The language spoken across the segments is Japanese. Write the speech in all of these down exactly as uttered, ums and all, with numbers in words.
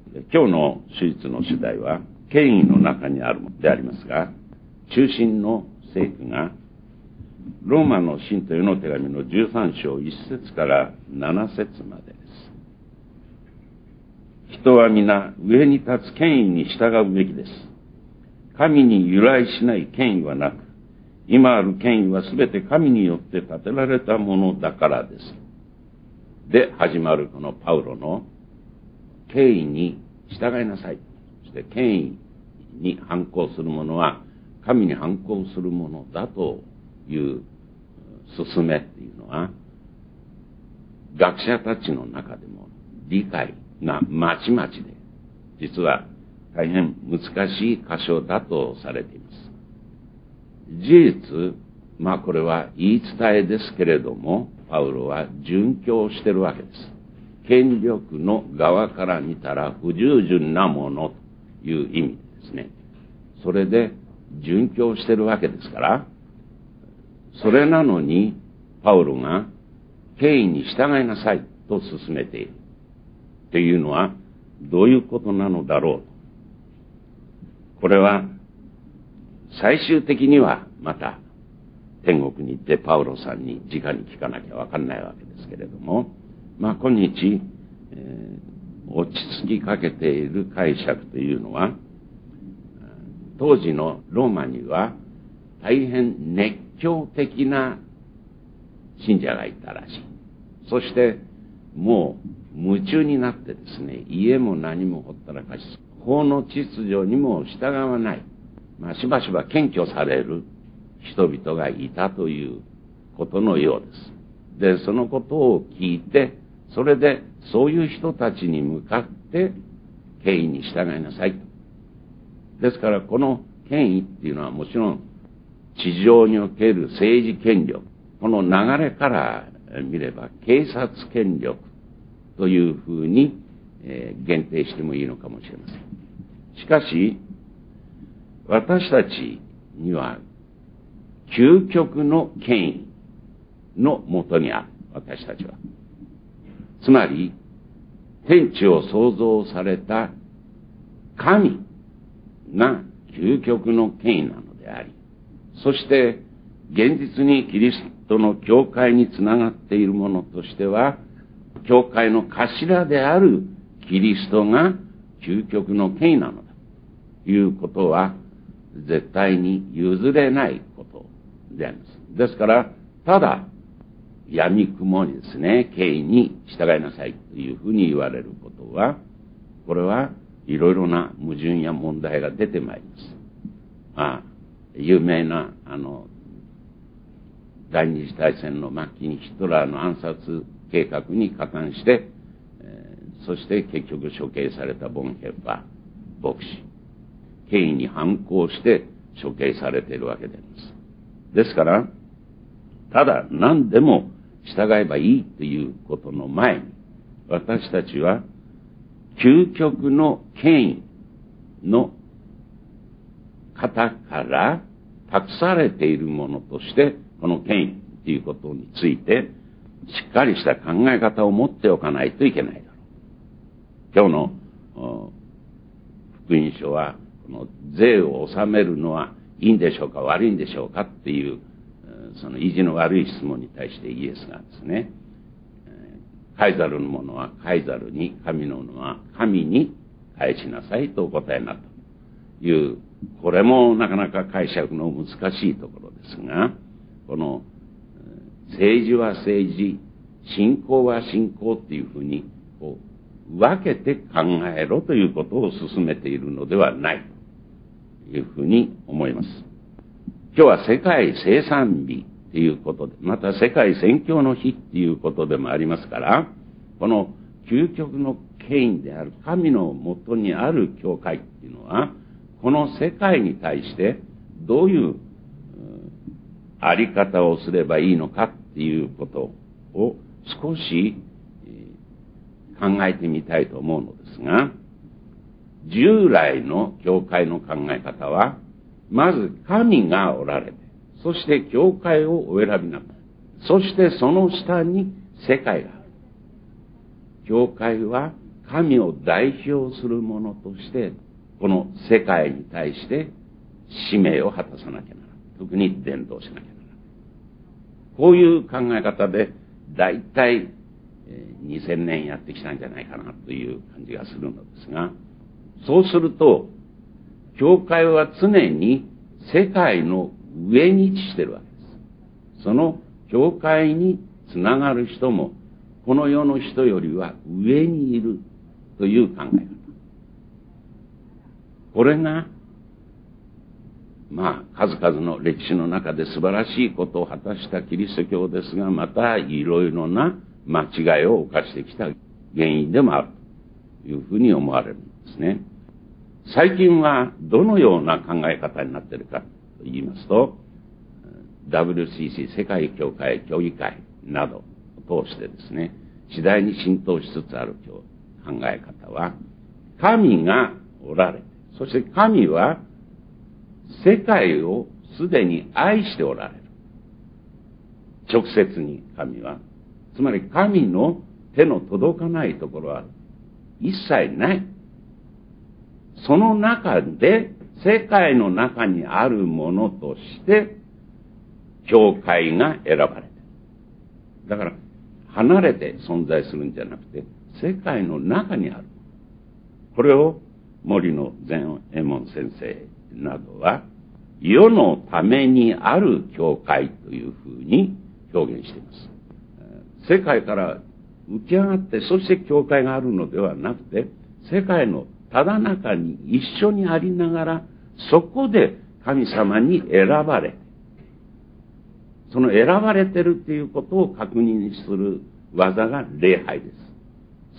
今日の手術の主題は権威の中にあるものでありますが、中心の聖句がローマの信徒への手紙のじゅうさん章いっ節からなな節までです。人は皆上に立つ権威に従うべきです。神に由来しない権威はなく、今ある権威はすべて神によって立てられたものだからです。で始まるこのパウロの権威に従いなさい。そして権威に反抗する者は神に反抗するものだという勧めっていうのは、学者たちの中でも理解がまちまちで、実は大変難しい箇所だとされています。事実、まあこれは言い伝えですけれども、パウロは殉教してるわけです。権力の側から見たら不従順なものという意味ですね。それで殉教してるわけですから、それなのにパウロが権威に従いなさいと勧めているというのはどういうことなのだろう。これは最終的にはまた天国に行ってパウロさんに直に聞かなきゃわかんないわけですけれども、まあ今日、えー、落ち着きかけている解釈というのは、当時のローマには大変熱狂的な信者がいたらしい。そしてもう夢中になってですね、家も何もほったらかし、法の秩序にも従わない、まあ、しばしば検挙される人々がいたということのようです。で、そのことを聞いて、それでそういう人たちに向かって権威に従いなさい。ですからこの権威っていうのはもちろん地上における政治権力、この流れから見れば警察権力というふうに、えー、限定してもいいのかもしれません。しかし私たちには究極の権威のもとにある。私たちはつまり天地を創造された神が究極の権威なのであり、そして現実にキリストの教会につながっているものとしては、教会の頭であるキリストが究極の権威なのだということは絶対に譲れないことであります。ですからただ闇雲にですね、権威に従いなさいというふうに言われることは、これはいろいろな矛盾や問題が出てまいります。まあ有名なあの第二次大戦の末期にヒトラーの暗殺計画に加担して、えー、そして結局処刑されたボンヘッファー牧師、権威に反抗して処刑されているわけであります。ですからただ何でも従えばいいということの前に、私たちは究極の権威の方から託されているものとしてこの権威ということについてしっかりした考え方を持っておかないといけないだろう。今日の福音書はこの税を納めるのはいいんでしょうか悪いんでしょうかっていうその意地の悪い質問に対してイエスがですね、カイザルのものはカイザルに、神のものは神に返しなさいとお答えになったという、これもなかなか解釈の難しいところですが、この政治は政治、信仰は信仰っていうふうにこう分けて考えろということを進めているのではないというふうに思います。今日は世界生産日ということで、また世界宣教の日ということでもありますから、この究極の権威である神のもとにある教会っていうのは、この世界に対してどういうあり方をすればいいのかっていうことを少し考えてみたいと思うのですが、従来の教会の考え方は、まず神がおられて、そして教会をお選びなさい。そしてその下に世界がある。教会は神を代表するものとして、この世界に対して使命を果たさなきゃならない。特に伝道しなきゃならない。こういう考え方で、だいたいにせんねんやってきたんじゃないかなという感じがするのですが、そうすると、教会は常に世界の上に位置しているわけです。その教会につながる人も、この世の人よりは上にいるという考え方。これが、まあ、数々の歴史の中で素晴らしいことを果たしたキリスト教ですが、またいろいろな間違いを犯してきた原因でもあるというふうに思われるんですね。最近はどのような考え方になっているかと言いますと、ダブリューシーシー 世界教会協議会などを通してですね、次第に浸透しつつある考え方は、神がおられて、そして神は世界をすでに愛しておられる。直接に神は。つまり神の手の届かないところは一切ない。その中で、世界の中にあるものとして、教会が選ばれている。だから、離れて存在するんじゃなくて、世界の中にある。これを森野善右衛門先生などは、世のためにある教会というふうに表現しています。世界から浮き上がって、そして教会があるのではなくて、世界のただ中に一緒にありながら、そこで神様に選ばれ、その選ばれてるっていうことを確認する技が礼拝です。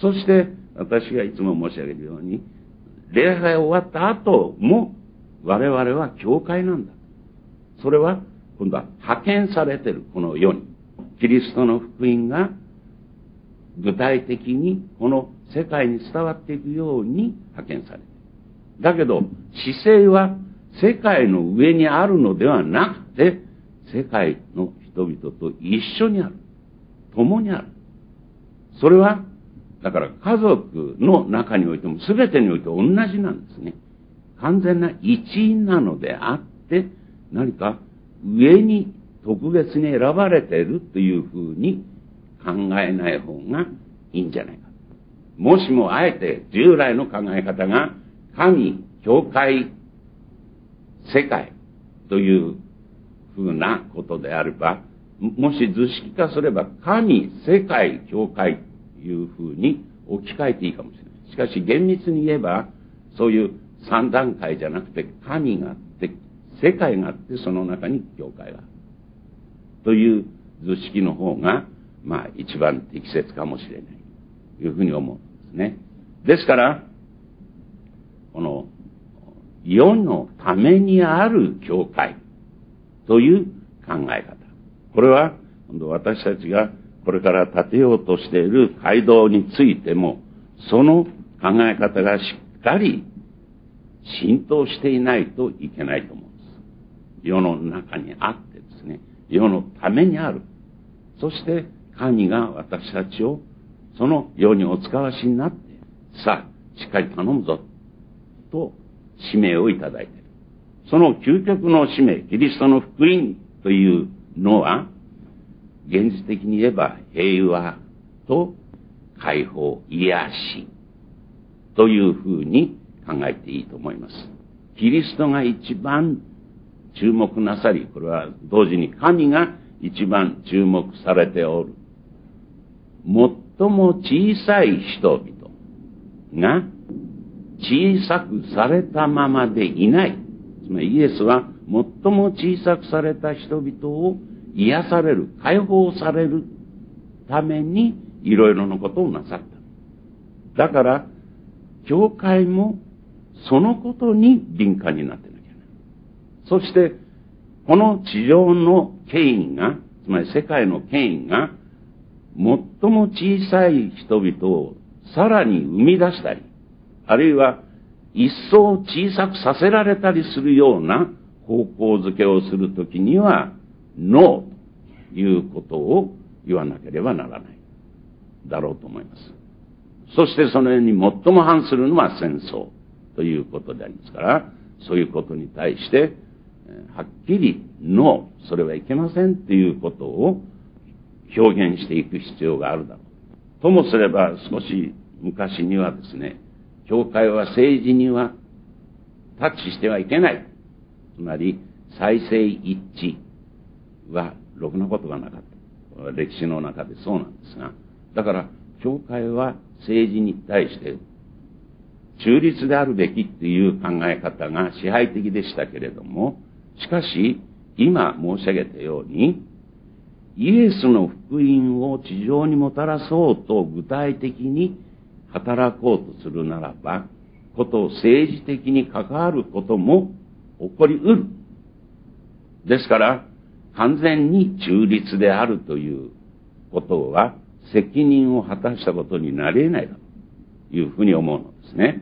そして、私がいつも申し上げるように、礼拝終わった後も、我々は教会なんだ。それは、今度は派遣されてる、この世に。キリストの福音が、具体的にこの世界に伝わっていくように派遣される。だけど、姿勢は世界の上にあるのではなくて、世界の人々と一緒にある。共にある。それは、だから家族の中においても全てにおいて同じなんですね。完全な一員なのであって、何か上に特別に選ばれているというふうに考えない方がいいんじゃないか。もしもあえて従来の考え方が神、教会、世界というふうなことであれば、もし図式化すれば神、世界、教会というふうに置き換えていいかもしれない。しかし厳密に言えば、そういう三段階じゃなくて神があって、世界があって、その中に教会がある。という図式の方が、まあ一番適切かもしれないというふうに思うんですね。ですから、この世のためにある教会という考え方。これは今度私たちがこれから立てようとしている街道についても、その考え方がしっかり浸透していないといけないと思うんです。世の中にあってですね、世のためにある。そして神が私たちをその世にお使わしになって、さあ、しっかり頼むぞ、と使命をいただいている。その究極の使命、キリストの福音というのは、現実的に言えば平和と解放、癒しというふうに考えていいと思います。キリストが一番注目なさり、これは同時に神が一番注目されておる。最も小さい人々が小さくされたままでいない。つまりイエスは最も小さくされた人々を癒される、解放されるためにいろいろなことをなさった。だから、教会もそのことに敏感になってなきゃいけない。そして、この地上の権威が、つまり世界の権威が、最も小さい人々をさらに生み出したり、あるいは一層小さくさせられたりするような方向づけをするときには、ノーということを言わなければならないだろうと思います。 そしてそのように最も反するのは戦争ということでありますから、そういうことに対して、はっきりノー、それはいけませんということを表現していく必要があるだろう。ともすれば少し昔にはですね、教会は政治にはタッチしてはいけない。つまり、再生一致はろくなことがなかった。歴史の中でそうなんですが、だから、教会は政治に対して中立であるべきっていう考え方が支配的でしたけれども、しかし、今申し上げたように、イエスの福音を地上にもたらそうと具体的に働こうとするならば、ことを政治的に関わることも起こりうる。ですから、完全に中立であるということは、責任を果たしたことになり得ないだというふうに思うのですね。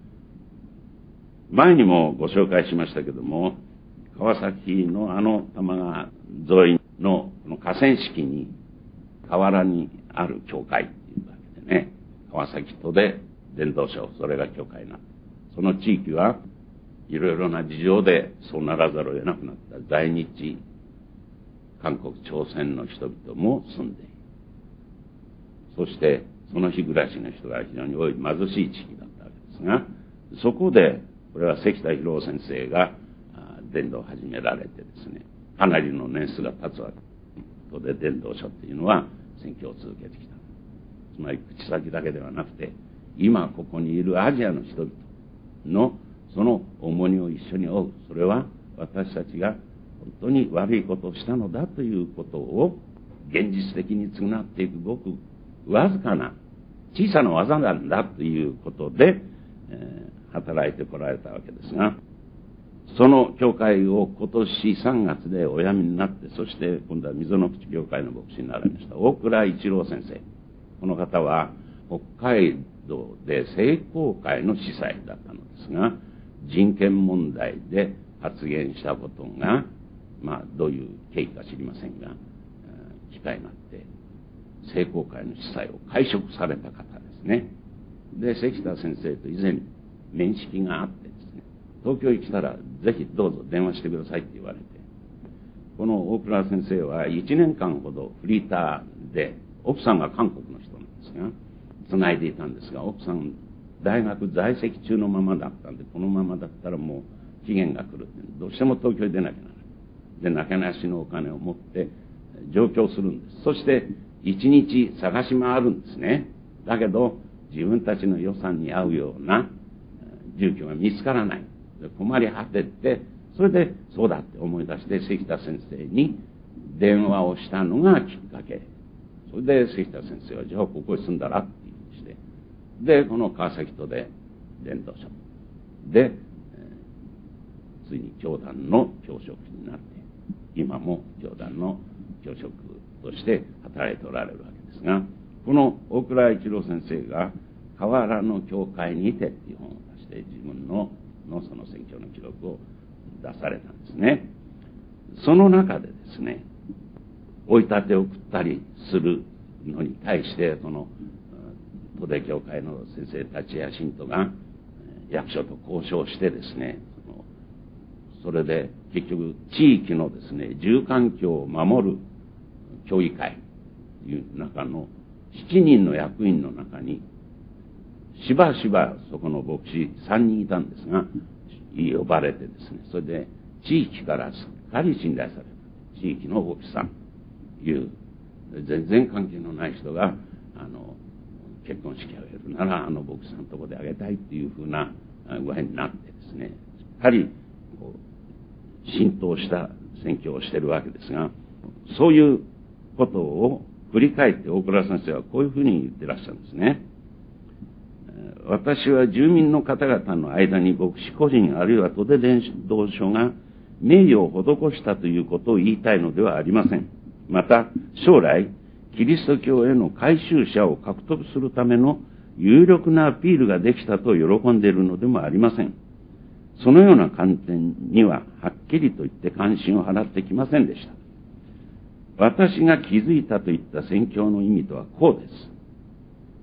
前にもご紹介しましたけども、川崎のあの多摩川沿いの河川敷に河原にある教会っていうわけでね、川崎都で伝道所、それが教会なその地域はいろいろな事情でそうならざるを得なくなった在日韓国朝鮮の人々も住んでいる。そしてその日暮らしの人が非常に多い貧しい地域だったわけですが、そこでこれは関田博夫先生が伝道を始められてですね、かなりの年数が経つわけで、伝道所っていうのは宣教を続けてきた。つまり口先だけではなくて、今ここにいるアジアの人々のその重荷を一緒に負う。それは私たちが本当に悪いことをしたのだということを現実的に償っていくごくわずかな小さな技なんだということで、えー、働いてこられたわけですが、その教会を今年さんがつでお辞めになって、そして今度は溝の口教会の牧師になられました大倉一郎先生。この方は北海道で聖公会の司祭だったのですが、人権問題で発言したことが、まあどういう経緯か知りませんが、機会になって聖公会の司祭を解職された方ですね。で、関田先生と以前面識があってですね、東京に来たらぜひどうぞ電話してくださいって言われて、この大倉先生はいちねんかんほどフリーターで、奥さんが韓国の人なんですが、繋いでいたんですが、奥さん大学在籍中のままだったんで、このままだったらもう期限が来るって、どうしても東京に出なきゃならない。で、なけなしのお金を持って上京するんです。そして一日探し回るんですね。だけど自分たちの予算に合うような住居が見つからない。で、困り果てて、それでそうだって思い出して関田先生に電話をしたのがきっかけ。それで関田先生はじゃあここに住んだらって言いして、でこの川崎都で伝道所で、えー、ついに教団の教職になって、今も教団の教職として働いておられるわけですが、この大倉一郎先生が河原の教会にてっていう本を出して、自分ののその宣教の記録を出されたんですね。その中でですね、追い立てを送ったりするのに対して、その都電教会の先生たちや信徒が役所と交渉してですね、それで結局地域のですね、住環境を守る協議会という中のしちにんの役員の中に、しばしばそこの牧師さんにんいたんですが、呼ばれてですね、それで地域からすっかり信頼された地域の牧師さんという全然関係のない人が、あの結婚式をやるならあの牧師さんのところであげたいっていうふうな具合になってですね、しっかりこう浸透した宣教をしているわけですが、そういうことを振り返って大倉先生はこういうふうに言ってらっしゃるんですね。私は住民の方々の間に牧師個人あるいは都で伝道所が名誉を施したということを言いたいのではありません。また将来キリスト教への改宗者を獲得するための有力なアピールができたと喜んでいるのでもありません。そのような観点にははっきりと言って関心を払ってきませんでした。私が気づいたといった宣教の意味とはこうです。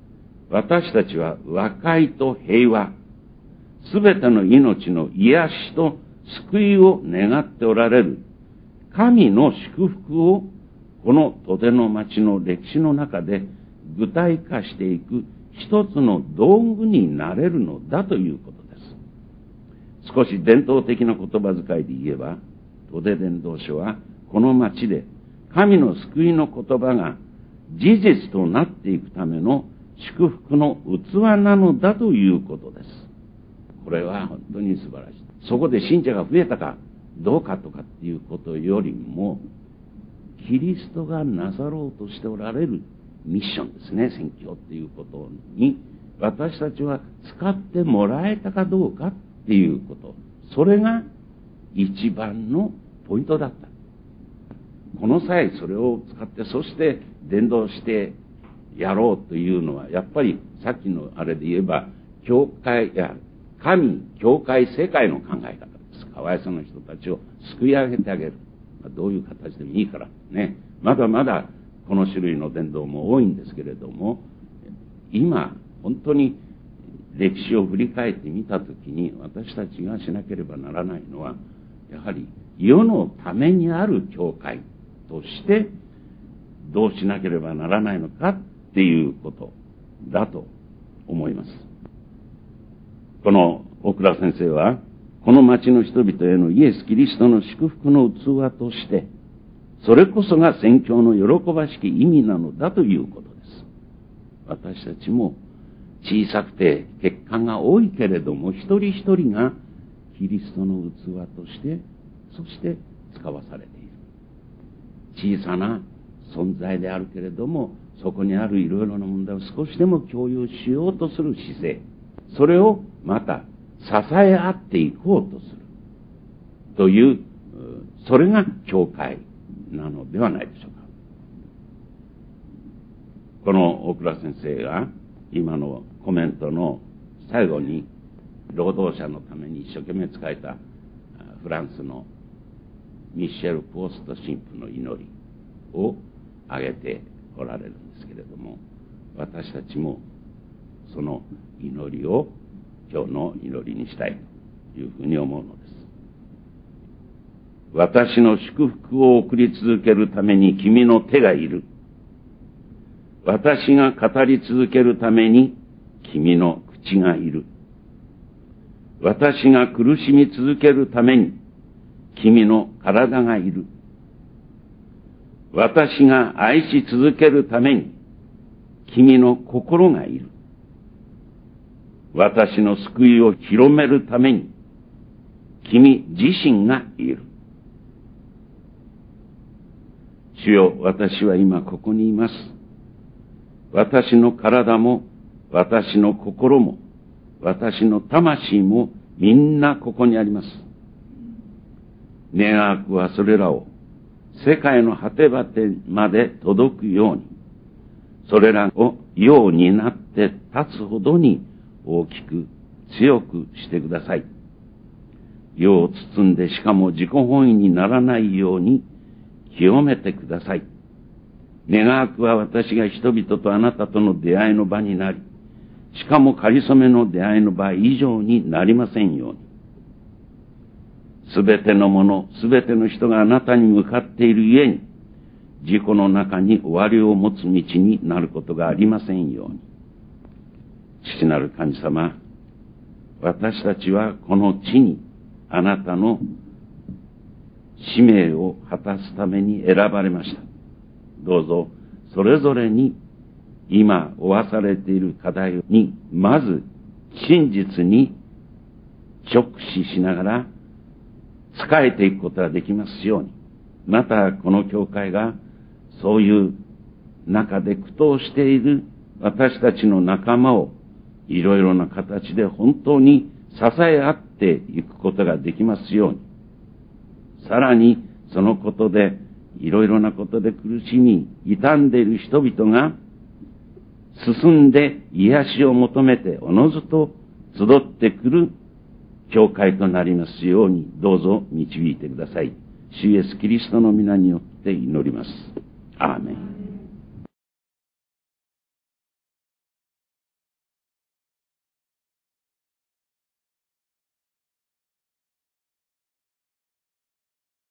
私たちは和解と平和、すべての命の癒しと救いを願っておられる神の祝福をこの戸田の町の歴史の中で具体化していく一つの道具になれるのだということです。少し伝統的な言葉遣いで言えば、戸田伝道書はこの町で神の救いの言葉が事実となっていくための祝福の器なのだということです。これは本当に素晴らしい。そこで信者が増えたかどうかとかっていうことよりも、キリストがなさろうとしておられるミッションですね、宣教っていうことに私たちは使ってもらえたかどうかっていうこと、それが一番のポイントだった。この際それを使って、そして伝道してやろうというのは、やっぱりさっきのあれで言えば、教会や神、教会、世界の考え方です。かわいそうな人たちを救い上げてあげる。どういう形でもいいからね。まだまだこの種類の伝道も多いんですけれども、今本当に歴史を振り返ってみたときに、私たちがしなければならないのは、やはり世のためにある教会としてどうしなければならないのかっていうことだと思います。この大倉先生は、この町の人々へのイエス・キリストの祝福の器として、それこそが宣教の喜ばしき意味なのだということです。私たちも小さくて欠陥が多いけれども、一人一人がキリストの器として、そして使わされている。小さな存在であるけれども、そこにあるいろいろな問題を少しでも共有しようとする姿勢、それをまた支え合っていこうとするという、それが教会なのではないでしょうか。この大倉先生が今のコメントの最後に、労働者のために一生懸命使えたフランスのミシェル・ポースト神父の祈りを挙げておられるんですけれども、私たちもその祈りを今日の祈りにしたいというふうに思うのです。私の祝福を送り続けるために君の手がいる。私が語り続けるために君の口がいる。私が苦しみ続けるために君の体がいる。私が愛し続けるために君の心がいる。私の救いを広めるために君自身がいる。主よ、私は今ここにいます。私の体も私の心も私の魂もみんなここにあります。願わくはそれらを世界の果て果てまで届くように、それらをようになって立つほどに大きく強くしてください。世を包んでしかも自己本位にならないように清めてください。願わくは私が人々とあなたとの出会いの場になり、しかもかりそめの出会いの場以上になりませんように。すべてのもの、すべての人があなたに向かっているゆえに、自己の中に終わりを持つ道になることがありませんように。父なる神様、私たちはこの地にあなたの使命を果たすために選ばれました。どうぞそれぞれに今負わされている課題にまず真実に直視しながら仕えていくことができますように、またこの教会がそういう中で苦闘している私たちの仲間をいろいろな形で本当に支え合っていくことができますように、さらにそのことでいろいろなことで苦しみ傷んでいる人々が進んで癒しを求めておのずと集ってくる教会となりますように、どうぞ導いてください。主イエスキリストの皆によって祈ります。アーメン。